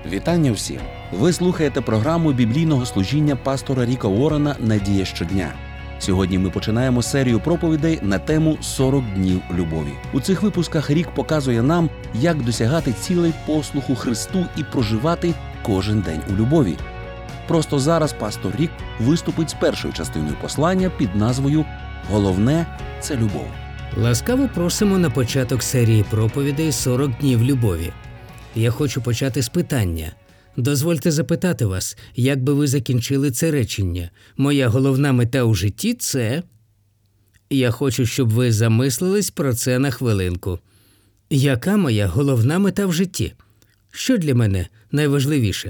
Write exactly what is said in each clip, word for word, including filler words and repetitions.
Вітання всім! Ви слухаєте програму біблійного служіння пастора Ріка Уоррена «Надія щодня». Сьогодні ми починаємо серію проповідей на тему «сорок днів любові». У цих випусках Рік показує нам, як досягати цілей послуху Христу і проживати кожен день у любові. Просто зараз пастор Рік виступить з першою частиною послання під назвою «Головне – це любов». Ласкаво просимо на початок серії проповідей «сорок днів любові». Я хочу почати з питання. Дозвольте запитати вас, як би ви закінчили це речення. Моя головна мета у житті – це… Я хочу, щоб ви замислились про це на хвилинку. Яка моя головна мета в житті? Що для мене найважливіше?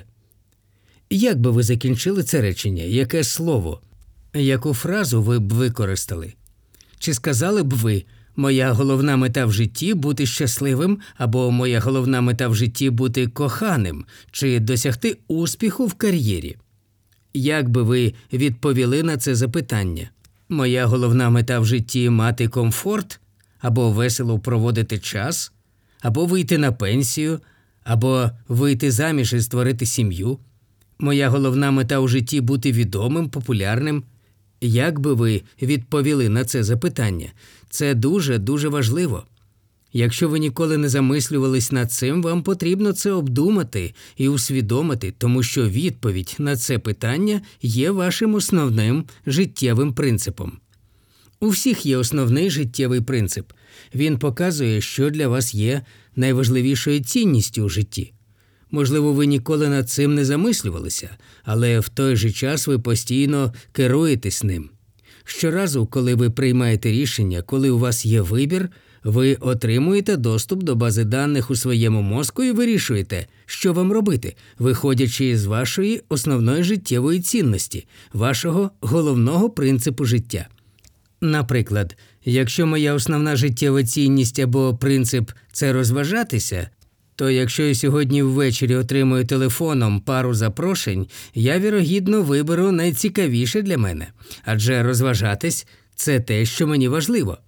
Як би ви закінчили це речення? Яке слово? Яку фразу ви б використали? Чи сказали б ви «Моя головна мета в житті – бути щасливим» або «Моя головна мета в житті – бути коханим» чи «досягти успіху в кар'єрі»? Як би ви відповіли на це запитання? «Моя головна мета в житті – мати комфорт» або «весело проводити час», або «вийти на пенсію», або «вийти заміж і створити сім'ю»? «Моя головна мета у житті – бути відомим, популярним»? Як би ви відповіли на це запитання? Це дуже-дуже важливо. Якщо ви ніколи не замислювались над цим, вам потрібно це обдумати і усвідомити, тому що відповідь на це питання є вашим основним життєвим принципом. У всіх є основний життєвий принцип. Він показує, що для вас є найважливішою цінністю у житті. Можливо, ви ніколи над цим не замислювалися, але в той же час ви постійно керуєтесь ним. Щоразу, коли ви приймаєте рішення, коли у вас є вибір, ви отримуєте доступ до бази даних у своєму мозку і вирішуєте, що вам робити, виходячи з вашої основної життєвої цінності, вашого головного принципу життя. Наприклад, якщо моя основна життєва цінність або принцип – це розважатися, то якщо я сьогодні ввечері отримую телефоном пару запрошень, я, вірогідно, виберу найцікавіше для мене. Адже розважатись – це те, що мені важливо.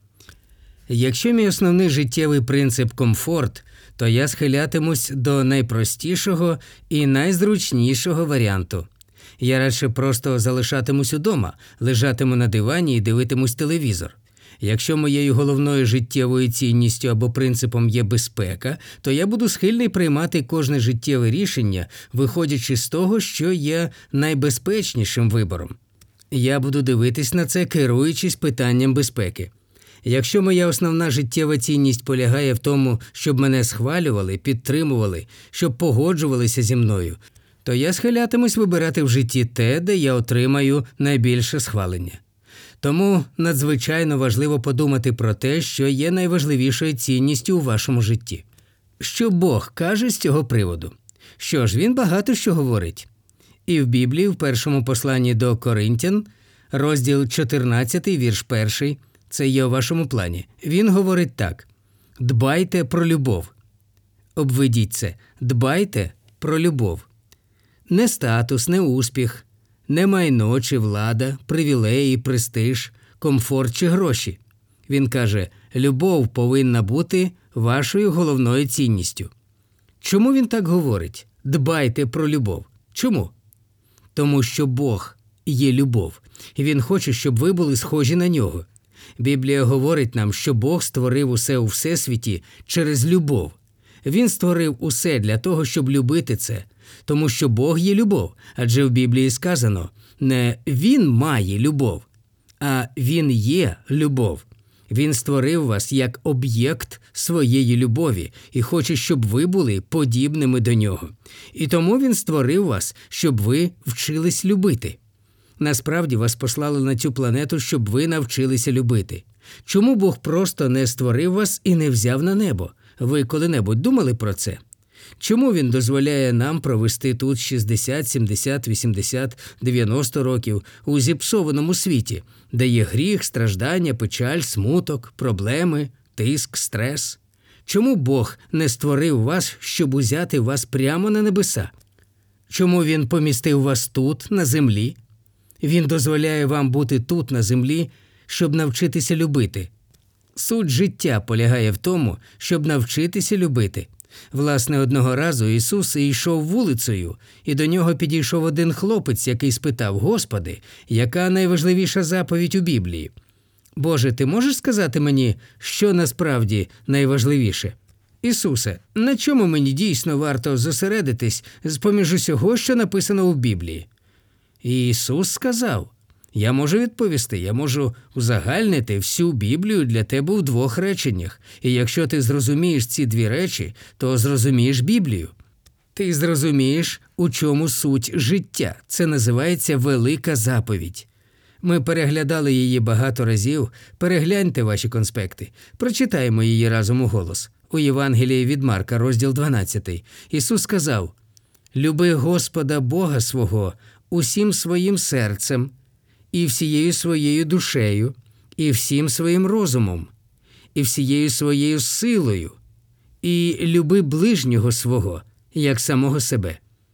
Якщо мій основний життєвий принцип – комфорт, то я схилятимусь до найпростішого і найзручнішого варіанту. Я радше просто залишатимусь удома, лежатиму на дивані і дивитимусь телевізор. Якщо моєю головною життєвою цінністю або принципом є безпека, то я буду схильний приймати кожне життєве рішення, виходячи з того, що є найбезпечнішим вибором. Я буду дивитись на це, керуючись питанням безпеки. Якщо моя основна життєва цінність полягає в тому, щоб мене схвалювали, підтримували, щоб погоджувалися зі мною, то я схилятимусь вибирати в житті те, де я отримаю найбільше схвалення. Тому надзвичайно важливо подумати про те, що є найважливішою цінністю у вашому житті. Що Бог каже з цього приводу? Що ж, Він багато що говорить. І в Біблії, в першому посланні до Коринтян, розділ чотирнадцятий, вірш перший, це є у вашому плані, він говорить так: «Дбайте про любов». Обведіть це. Дбайте про любов. Не статус, не успіх, не майно чи влада, привілеї, престиж, комфорт чи гроші. Він каже, любов повинна бути вашою головною цінністю. Чому він так говорить? Дбайте про любов. Чому? Тому що Бог є любов. І Він хоче, щоб ви були схожі на Нього. Біблія говорить нам, що Бог створив усе у всесвіті через любов. Він створив усе для того, щоб любити це, тому що Бог є любов, адже в Біблії сказано, не «Він має любов», а «Він є любов». Він створив вас як об'єкт своєї любові і хоче, щоб ви були подібними до Нього. І тому Він створив вас, щоб ви вчились любити. Насправді вас послали на цю планету, щоб ви навчилися любити. Чому Бог просто не створив вас і не взяв на небо? Ви коли-небудь думали про це? Чому Він дозволяє нам провести тут шістдесят, сімдесят, вісімдесят, дев'яносто років у зіпсованому світі, де є гріх, страждання, печаль, смуток, проблеми, тиск, стрес? Чому Бог не створив вас, щоб узяти вас прямо на небеса? Чому Він помістив вас тут, на землі? Він дозволяє вам бути тут, на землі, щоб навчитися любити. Суть життя полягає в тому, щоб навчитися любити. Власне, одного разу Ісус йшов вулицею, і до нього підійшов один хлопець, який спитав: «Господи, яка найважливіша заповідь у Біблії?» «Боже, ти можеш сказати мені, що насправді найважливіше?» «Ісусе, на чому мені дійсно варто зосередитись з-поміж усього, що написано у Біблії?» І Ісус сказав: «Я можу відповісти, я можу узагальнити всю Біблію для тебе у двох реченнях. І якщо ти зрозумієш ці дві речі, то зрозумієш Біблію. Ти зрозумієш, у чому суть життя. Це називається велика заповідь». Ми переглядали її багато разів. Перегляньте ваші конспекти. Прочитаємо її разом у голос. У Євангелії від Марка, розділ дванадцятий. Ісус сказав: «Люби Господа Бога свого усім своїм серцем, і всією своєю душею, і всім своїм розумом, і всією своєю силою, і люби ближнього свого, як самого себе».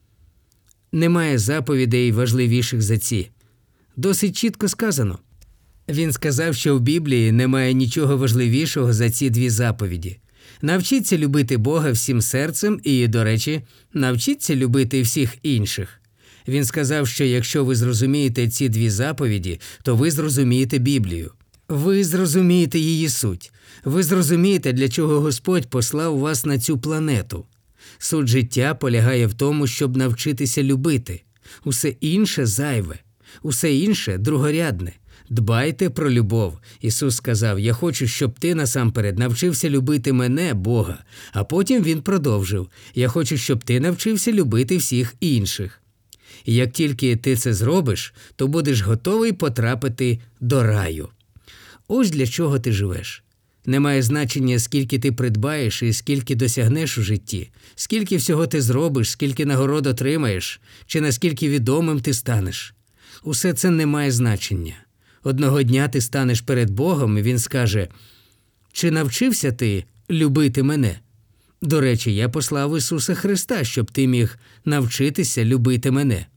Немає заповідей важливіших за ці. Досить чітко сказано. Він сказав, що в Біблії немає нічого важливішого за ці дві заповіді. Навчіться любити Бога всім серцем і, до речі, навчіться любити всіх інших. Він сказав, що якщо ви зрозумієте ці дві заповіді, то ви зрозумієте Біблію. Ви зрозумієте її суть. Ви зрозумієте, для чого Господь послав вас на цю планету. Суть життя полягає в тому, щоб навчитися любити. Усе інше зайве. Усе інше другорядне. Дбайте про любов. Ісус сказав: «Я хочу, щоб ти насамперед навчився любити мене, Бога». А потім Він продовжив: «Я хочу, щоб ти навчився любити всіх інших». І як тільки ти це зробиш, то будеш готовий потрапити до раю. Ось для чого ти живеш. Немає значення, скільки ти придбаєш і скільки досягнеш у житті, скільки всього ти зробиш, скільки нагород отримаєш, чи наскільки відомим ти станеш. Усе це не має значення. Одного дня ти станеш перед Богом, і Він скаже: «Чи навчився ти любити мене?» До речі, я послав Ісуса Христа, щоб ти міг навчитися любити мене.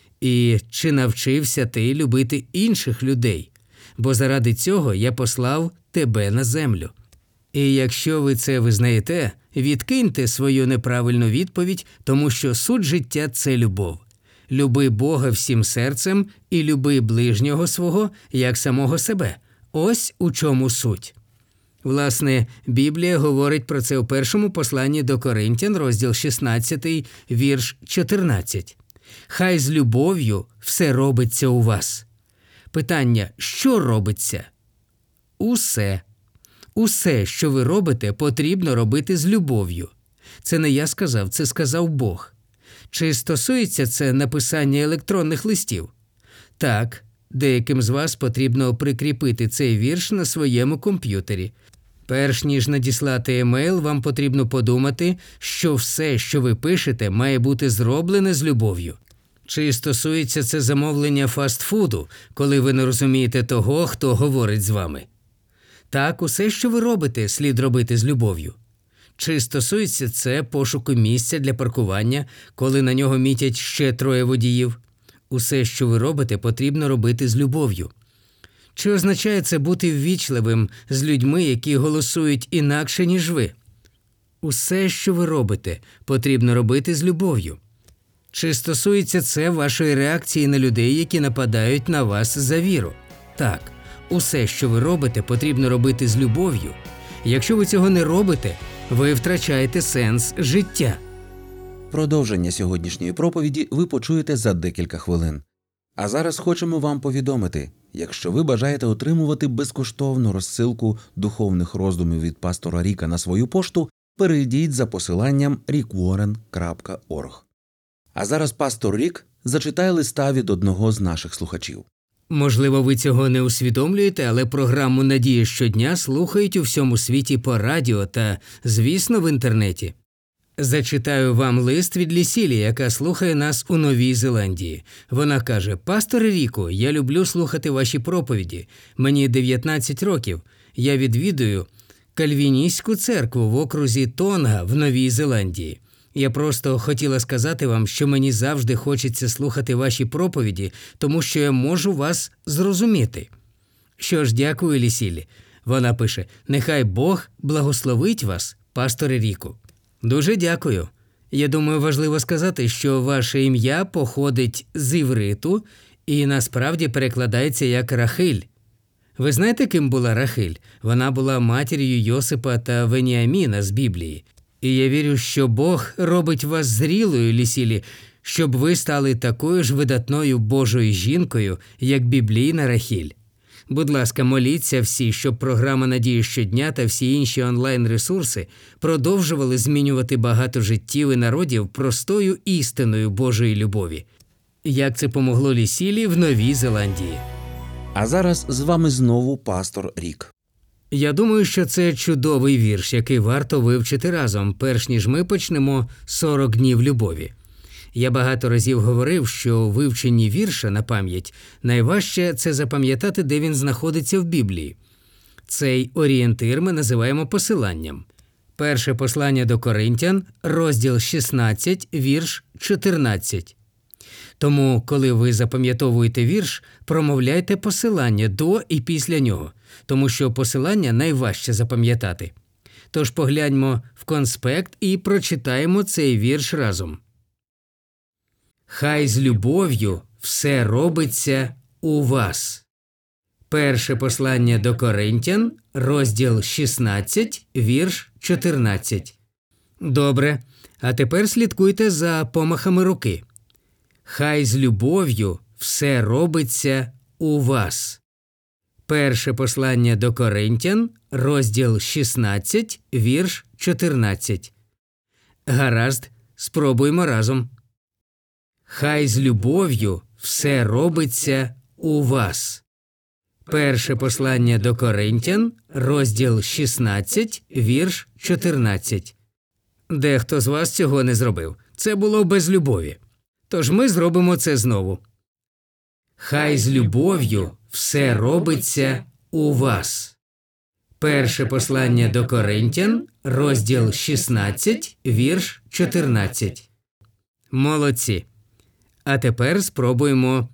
І чи навчився ти любити інших людей? Бо заради цього я послав тебе на землю. І якщо ви це визнаєте, відкиньте свою неправильну відповідь, тому що суть життя – це любов. Люби Бога всім серцем і люби ближнього свого, як самого себе. Ось у чому суть. Власне, Біблія говорить про це у першому посланні до Коринтян, розділ шістнадцятий, вірш чотирнадцять. «Хай з любов'ю все робиться у вас». Питання: що робиться? Усе. Усе, що ви робите, потрібно робити з любов'ю. Це не я сказав, це сказав Бог. Чи стосується це написання електронних листів? Так, деяким з вас потрібно прикріпити цей вірш на своєму комп'ютері. Перш ніж надіслати емейл, вам потрібно подумати, що все, що ви пишете, має бути зроблене з любов'ю. Чи стосується це замовлення фастфуду, коли ви не розумієте того, хто говорить з вами? Так, усе, що ви робите, слід робити з любов'ю. Чи стосується це пошуку місця для паркування, коли на нього мітять ще троє водіїв? Усе, що ви робите, потрібно робити з любов'ю. Чи означає це бути ввічливим з людьми, які голосують інакше, ніж ви? Усе, що ви робите, потрібно робити з любов'ю. Чи стосується це вашої реакції на людей, які нападають на вас за віру? Так, усе, що ви робите, потрібно робити з любов'ю. Якщо ви цього не робите, ви втрачаєте сенс життя. Продовження сьогоднішньої проповіді ви почуєте за декілька хвилин. А зараз хочемо вам повідомити, якщо ви бажаєте отримувати безкоштовну розсилку духовних роздумів від пастора Ріка на свою пошту, перейдіть за посиланням рік уоррен крапка орг. А зараз пастор Рік зачитає листа від одного з наших слухачів. Можливо, ви цього не усвідомлюєте, але програму «Надія щодня» слухають у всьому світі по радіо та, звісно, в інтернеті. Зачитаю вам лист від Лісілі, яка слухає нас у Новій Зеландії. Вона каже: «Пасторе Ріку, я люблю слухати ваші проповіді. Мені дев'ятнадцять років. Я відвідую кальвіністську церкву в окрузі Тонга в Новій Зеландії. Я просто хотіла сказати вам, що мені завжди хочеться слухати ваші проповіді, тому що я можу вас зрозуміти». Що ж, дякую, Лісілі. Вона пише: «Нехай Бог благословить вас, пасторе Ріку». Дуже дякую. Я думаю, важливо сказати, що ваше ім'я походить з івриту і насправді перекладається як Рахиль. Ви знаєте, ким була Рахиль? Вона була матір'ю Йосипа та Веніаміна з Біблії. І я вірю, що Бог робить вас зрілою, Лісілі, щоб ви стали такою ж видатною Божою жінкою, як біблійна Рахіль. Будь ласка, моліться всі, щоб програма «Надія щодня» та всі інші онлайн-ресурси продовжували змінювати багато життів і народів простою істиною Божої любові. Як це помогло Лісілі в Новій Зеландії. А зараз з вами знову пастор Рік. Я думаю, що це чудовий вірш, який варто вивчити разом, перш ніж ми почнемо сорок днів любові. Я багато разів говорив, що у вивченні вірша на пам'ять найважче – це запам'ятати, де він знаходиться в Біблії. Цей орієнтир ми називаємо посиланням. Перше послання до Коринтян, розділ шістнадцять, вірш чотирнадцять. Тому, коли ви запам'ятовуєте вірш, промовляйте посилання до і після нього, тому що посилання найважче запам'ятати. Тож погляньмо в конспект і прочитаємо цей вірш разом. «Хай з любов'ю все робиться у вас». Перше послання до Коринтян, розділ шістнадцять, вірш чотирнадцять. Добре, а тепер слідкуйте за помахами руки. «Хай з любов'ю все робиться у вас». Перше послання до Коринтян, розділ шістнадцять, вірш чотирнадцять. Гаразд, спробуймо разом. «Хай з любов'ю все робиться у вас». Перше послання до Коринтян, розділ шістнадцять, вірш чотирнадцять. Дехто з вас цього не зробив. Це було без любові. Тож ми зробимо це знову. «Хай з любов'ю все робиться у вас». Перше послання до Коринтян, розділ шістнадцять, вірш чотирнадцять. Молодці. А тепер спробуємо...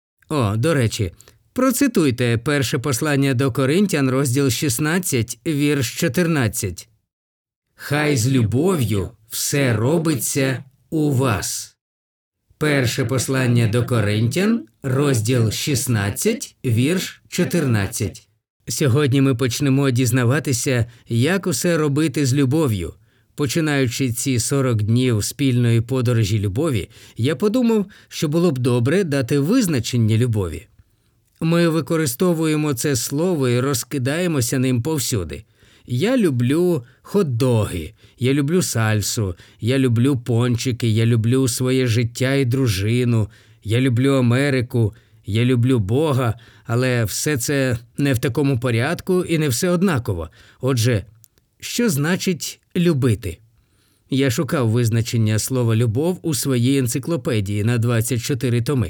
О, до речі, процитуйте перше послання до Коринтян, розділ шістнадцять, вірш чотирнадцять. «Хай з любов'ю все робиться у вас». Перше послання до Коринтян, розділ шістнадцять, вірш чотирнадцять. Сьогодні ми почнемо дізнаватися, як усе робити з любов'ю. Починаючи ці сорок днів спільної подорожі любові, я подумав, що було б добре дати визначення любові. Ми використовуємо це слово і розкидаємося ним повсюди. Я люблю хот-доги, я люблю сальсу, я люблю пончики, я люблю своє життя і дружину, я люблю Америку, я люблю Бога, але все це не в такому порядку і не все однаково. Отже, що значить любити? Я шукав визначення слова «любов» у своїй енциклопедії на двадцять чотири томи.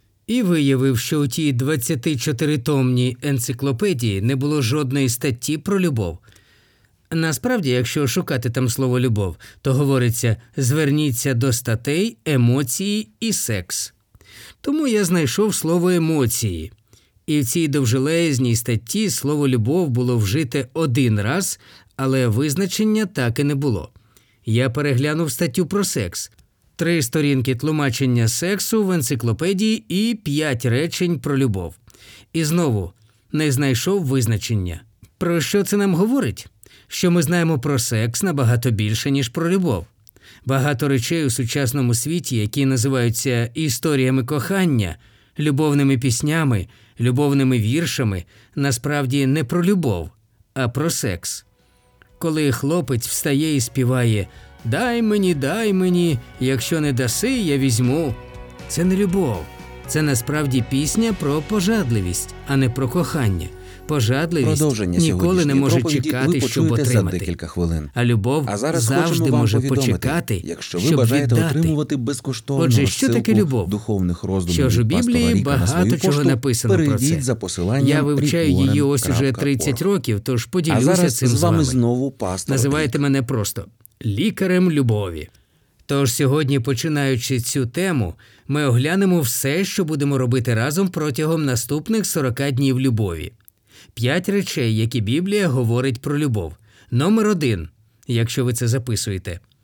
І виявив, що у тій двадцятичотиритомній енциклопедії не було жодної статті про любов. Насправді, якщо шукати там слово «любов», то говориться «зверніться до статей, емоції і секс». Тому я знайшов слово «емоції». І в цій довжелезній статті слово «любов» було вжите один раз, але визначення так і не було. Я переглянув статтю про секс. Три сторінки тлумачення сексу в енциклопедії і п'ять речень про любов. І знову не знайшов визначення. Про що це нам говорить? Що ми знаємо про секс набагато більше, ніж про любов. Багато речей у сучасному світі, які називаються історіями кохання, любовними піснями, любовними віршами, насправді не про любов, а про секс. Коли хлопець встає і співає «Дай мені, дай мені, якщо не даси, я візьму». Це не любов. Це насправді пісня про пожадливість, а не про кохання. Пожадливість ніколи не може чекати, щоб отримати. За декілька хвилин. А любов а зараз завжди може почекати, якщо ви щоб бажаєте віддати. Отримувати безкоштовну Отже, що таке любов? духовних роздумів Що ж у від пастора Біблії Ріка на свою багато чого пошту, написано про перейдіть це. за посиланням Я вивчаю її ось уже тридцять років, тож А поділюся зараз цим з вами вами. знову пастор Називайте Рік. мене просто лікарем любові. Тож сьогодні, починаючи цю тему, ми оглянемо все, що будемо робити разом протягом наступних сорока днів любові. П'ять речей, які Біблія говорить про любов. Номер один, якщо ви це записуєте.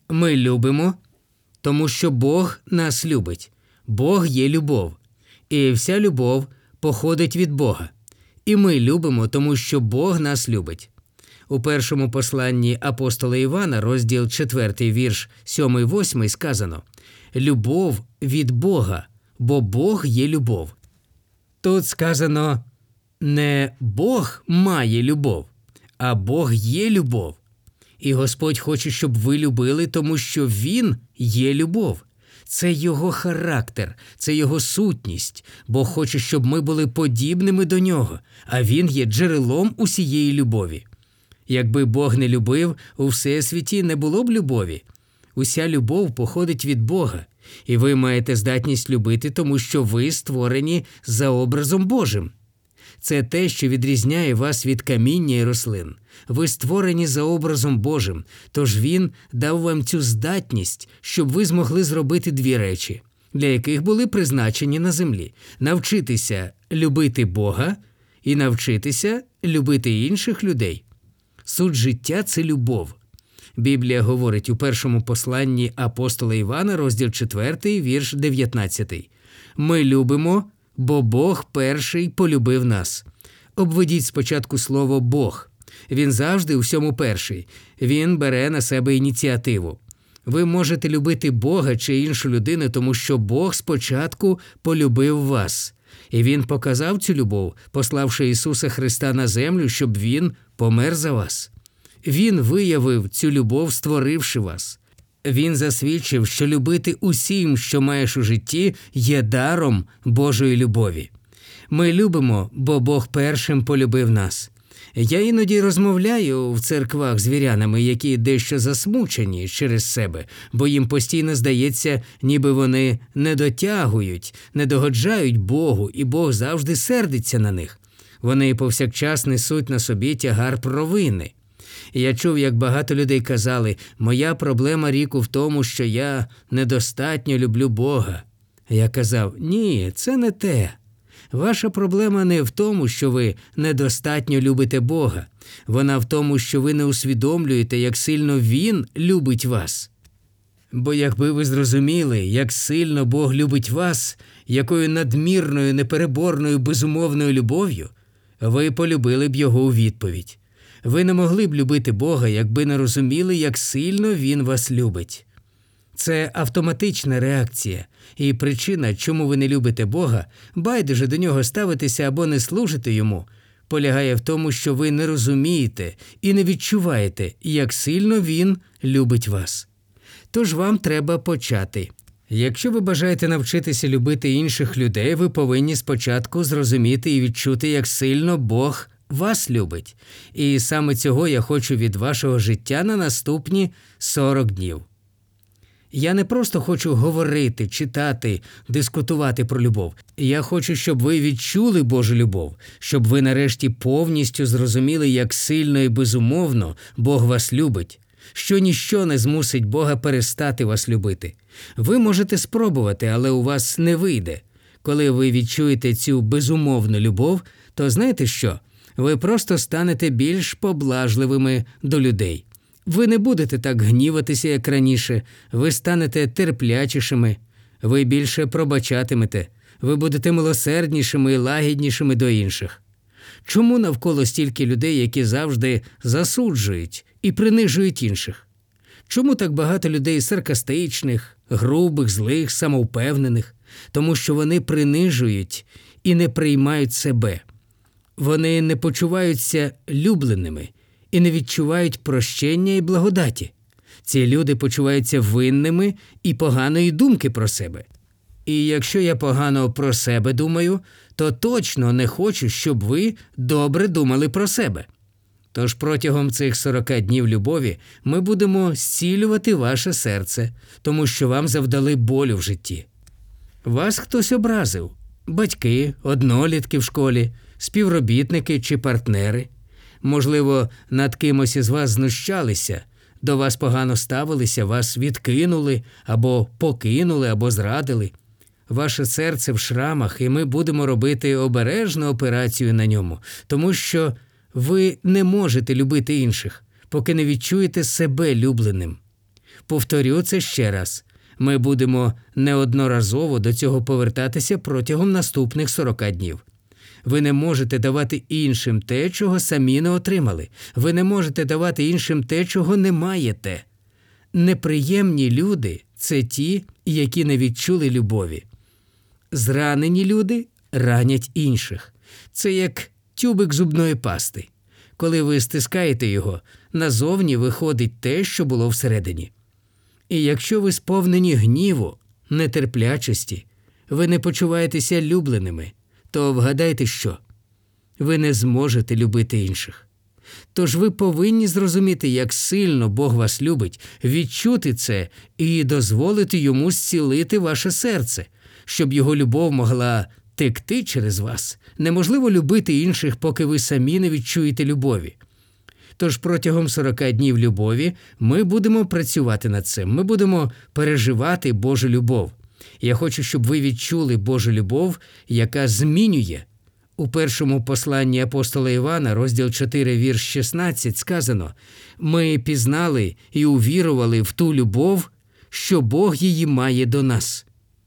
Ми любимо, тому що Бог нас любить. Бог є любов. І вся любов походить від Бога. І ми любимо, тому що Бог нас любить. У першому посланні апостола Івана, розділ четвертий, вірш сьомий-восьмий, сказано: «Любов від Бога, бо Бог є любов». Тут сказано не «Бог має любов», а «Бог є любов». І Господь хоче, щоб ви любили, тому що Він є любов. Це Його характер, це Його сутність. Бог хоче, щоб ми були подібними до Нього, а Він є джерелом усієї любові. Якби Бог не любив, у всесвіті не було б любові. Уся любов походить від Бога, і ви маєте здатність любити, тому що ви створені за образом Божим. Це те, що відрізняє вас від каміння і рослин. Ви створені за образом Божим, тож Він дав вам цю здатність, щоб ви змогли зробити дві речі, для яких були призначені на землі – навчитися любити Бога і навчитися любити інших людей. Суть життя – це любов. Біблія говорить у першому посланні апостола Івана, розділ четвертий, вірш дев'ятнадцятий. «Ми любимо, бо Бог перший полюбив нас». Обведіть спочатку слово «Бог». Він завжди у всьому перший. Він бере на себе ініціативу. Ви можете любити Бога чи іншу людину, тому що Бог спочатку полюбив вас. І Він показав цю любов, пославши Ісуса Христа на землю, щоб Він помер за вас. Він виявив цю любов, створивши вас. Він засвідчив, що любити усім, що маєш у житті, є даром Божої любові. Ми любимо, бо Бог першим полюбив нас. Я іноді розмовляю в церквах з вірянами, які дещо засмучені через себе, бо їм постійно здається, ніби вони не дотягують, не догоджають Богу, і Бог завжди сердиться на них. Вони повсякчас несуть на собі тягар провини. Я чув, як багато людей казали: «Моя проблема, Ріку, в тому, що я недостатньо люблю Бога». Я казав: «Ні, це не те. Ваша проблема не в тому, що ви недостатньо любите Бога. Вона в тому, що ви не усвідомлюєте, як сильно Він любить вас. Бо якби ви зрозуміли, як сильно Бог любить вас, якою надмірною, непереборною, безумовною любов'ю, ви полюбили б Його у відповідь. Ви не могли б любити Бога, якби не розуміли, як сильно Він вас любить. Це автоматична реакція. І причина, чому ви не любите Бога, байдуже до Нього ставитеся або не служите Йому, полягає в тому, що ви не розумієте і не відчуваєте, як сильно Він любить вас. Тож вам треба почати. Якщо ви бажаєте навчитися любити інших людей, ви повинні спочатку зрозуміти і відчути, як сильно Бог вас любить. І саме цього я хочу від вашого життя на наступні сорок днів. Я не просто хочу говорити, читати, дискутувати про любов. Я хочу, щоб ви відчули Божу любов, щоб ви нарешті повністю зрозуміли, як сильно і безумовно Бог вас любить, що ніщо не змусить Бога перестати вас любити. Ви можете спробувати, але у вас не вийде. Коли ви відчуєте цю безумовну любов, то знаєте що? Ви просто станете більш поблажливими до людей. Ви не будете так гніватися, як раніше, ви станете терплячішими, ви більше пробачатимете, ви будете милосерднішими і лагіднішими до інших. Чому навколо стільки людей, які завжди засуджують і принижують інших? Чому так багато людей саркастичних, грубих, злих, самовпевнених? Тому що вони принижують і не приймають себе. Вони не почуваються любленими і не відчувають прощення і благодаті. Ці люди почуваються винними і поганої думки про себе. І якщо я погано про себе думаю, то точно не хочу, щоб ви добре думали про себе. Тож протягом цих сорока днів любові ми будемо зцілювати ваше серце, тому що вам завдали болю в житті. Вас хтось образив – батьки, однолітки в школі, співробітники чи партнери. Можливо, над кимось із вас знущалися, до вас погано ставилися, вас відкинули, або покинули, або зрадили. Ваше серце в шрамах, і ми будемо робити обережну операцію на ньому, тому що ви не можете любити інших, поки не відчуєте себе любленим. Повторю це ще раз. Ми будемо неодноразово до цього повертатися протягом наступних сорока днів. Ви не можете давати іншим те, чого самі не отримали. Ви не можете давати іншим те, чого не маєте. Неприємні люди – це ті, які не відчули любові. Зранені люди ранять інших. Це як тюбик зубної пасти. Коли ви стискаєте його, назовні виходить те, що було всередині. І якщо ви сповнені гніву, нетерплячості, ви не почуваєтеся любленими, то вгадайте що? Ви не зможете любити інших. Тож ви повинні зрозуміти, як сильно Бог вас любить, відчути це і дозволити Йому зцілити ваше серце, щоб Його любов могла текти через вас. Неможливо любити інших, поки ви самі не відчуєте любові. Тож протягом сорока днів любові ми будемо працювати над цим. Ми будемо переживати Божу любов. Я хочу, щоб ви відчули Божу любов, яка змінює. У першому посланні апостола Івана, розділ чотири, вірш шістнадцять, сказано: «Ми пізнали і увірували в ту любов, що Бог її має до нас».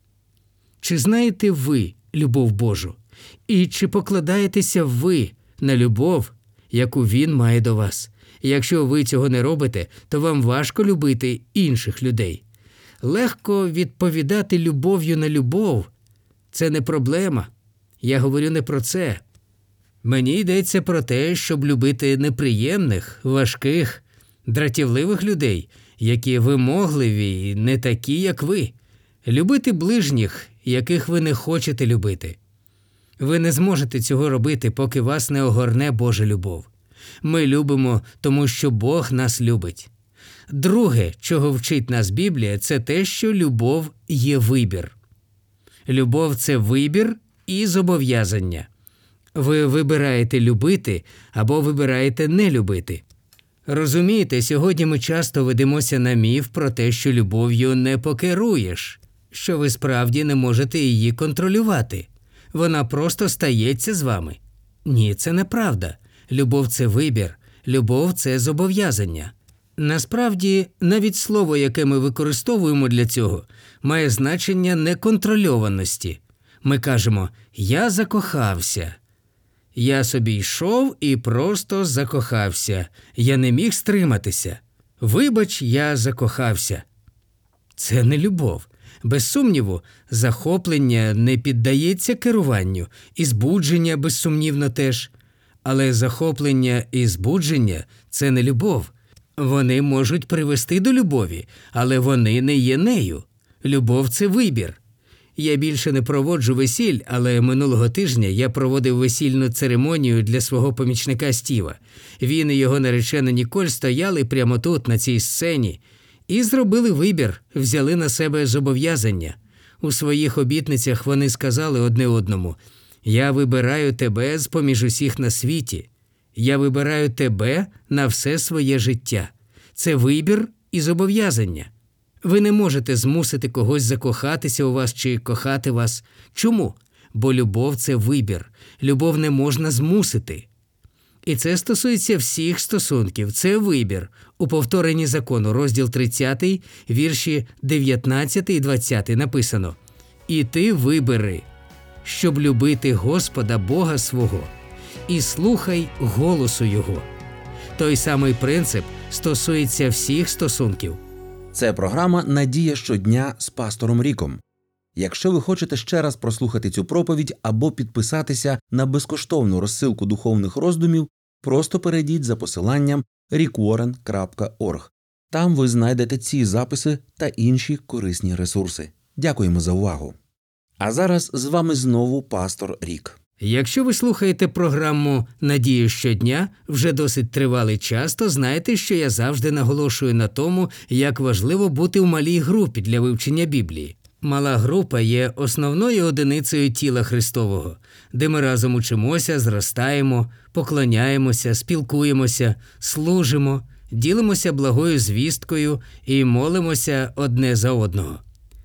Чи знаєте ви любов Божу? І чи покладаєтеся ви на любов, яку Він має до вас? Якщо ви цього не робите, то вам важко любити інших людей. Легко відповідати любов'ю на любов – це не проблема. Я говорю не про це. Мені йдеться про те, щоб любити неприємних, важких, дратівливих людей, які вимогливі і не такі, як ви. Любити ближніх, яких ви не хочете любити. Ви не зможете цього робити, поки вас не огорне Божа любов. Ми любимо, тому що Бог нас любить. Друге, чого вчить нас Біблія, це те, що любов є вибір. Любов – це вибір і зобов'язання. Ви вибираєте любити або вибираєте не любити. Розумієте, сьогодні ми часто ведемося на міф про те, що любов'ю не покеруєш, що ви справді не можете її контролювати. Вона просто стається з вами. Ні, це неправда. Любов – це вибір. Любов – це зобов'язання. Насправді, навіть слово, яке ми використовуємо для цього, має значення неконтрольованості. Ми кажемо «я закохався». Я собі йшов і просто закохався. Я не міг стриматися. Вибач, я закохався. Це не любов. Без сумніву, захоплення не піддається керуванню, і збудження, безсумнівно, теж. Але захоплення і збудження – це не любов. Вони можуть привести до любові, але вони не є нею. Любов – це вибір. Я більше не проводжу весіль, але минулого тижня я проводив весільну церемонію для свого помічника Стіва. Він і його наречена Ніколь стояли прямо тут, на цій сцені, і зробили вибір, взяли на себе зобов'язання. У своїх обітницях вони сказали одне одному: «Я вибираю тебе з-поміж усіх на світі. Я вибираю тебе на все своє життя». Це вибір і зобов'язання. Ви не можете змусити когось закохатися у вас чи кохати вас. Чому? Бо любов – це вибір. Любов не можна змусити. І це стосується всіх стосунків. Це вибір. У повторенні закону, розділ тридцятий, вірші дев'ятнадцятий і двадцятий написано: «І ти вибери, щоб любити Господа Бога свого, і слухай голосу Його». Той самий принцип стосується всіх стосунків. Це програма «Надія щодня» з пастором Ріком. Якщо ви хочете ще раз прослухати цю проповідь або підписатися на безкоштовну розсилку духовних роздумів, просто перейдіть за посиланням рік уоррен крапка орг. Там ви знайдете ці записи та інші корисні ресурси. Дякуємо за увагу. А зараз з вами знову пастор Рік. Якщо ви слухаєте програму «Надія щодня» вже досить тривалий час, то знаєте, що я завжди наголошую на тому, як важливо бути в малій групі для вивчення Біблії. Мала група є основною одиницею тіла Христового, де ми разом учимося, зростаємо, поклоняємося, спілкуємося, служимо, ділимося благою звісткою і молимося одне за одного.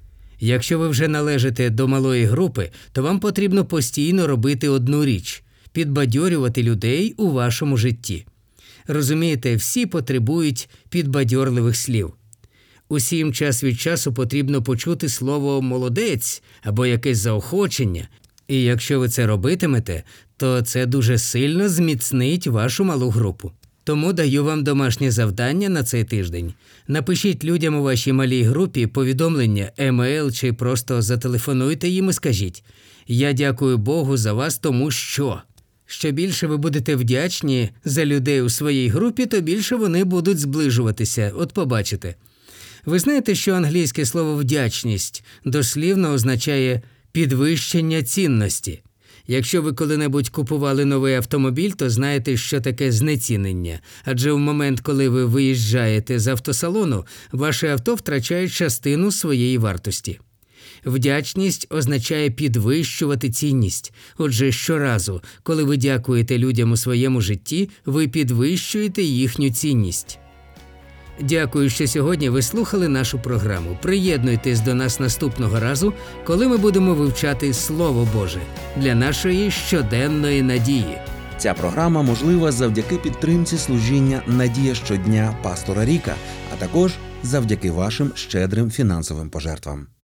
Якщо ви вже належите до малої групи, то вам потрібно постійно робити одну річ – підбадьорювати людей у вашому житті. Розумієте, всі потребують підбадьорливих слів. Усім час від часу потрібно почути слово «молодець» або якесь заохочення. І якщо ви це робитимете, то це дуже сильно зміцнить вашу малу групу. Тому даю вам домашнє завдання на цей тиждень. Напишіть людям у вашій малій групі повідомлення, емейл чи просто зателефонуйте їм і скажіть: «Я дякую Богу за вас, тому що…». Що більше ви будете вдячні за людей у своїй групі, то більше вони будуть зближуватися. От побачите. Ви знаєте, що англійське слово «вдячність» дослівно означає «підвищення цінності». Якщо ви коли-небудь купували новий автомобіль, то знаєте, що таке знецінення. Адже в момент, коли ви виїжджаєте з автосалону, ваше авто втрачає частину своєї вартості. Вдячність означає підвищувати цінність. Отже, щоразу, коли ви дякуєте людям у своєму житті, ви підвищуєте їхню цінність. Дякую, що сьогодні ви слухали нашу програму. Приєднуйтесь до нас наступного разу, коли ми будемо вивчати Слово Боже для нашої щоденної надії. Ця програма можлива завдяки підтримці служіння «Надія щодня» пастора Ріка, а також завдяки вашим щедрим фінансовим пожертвам.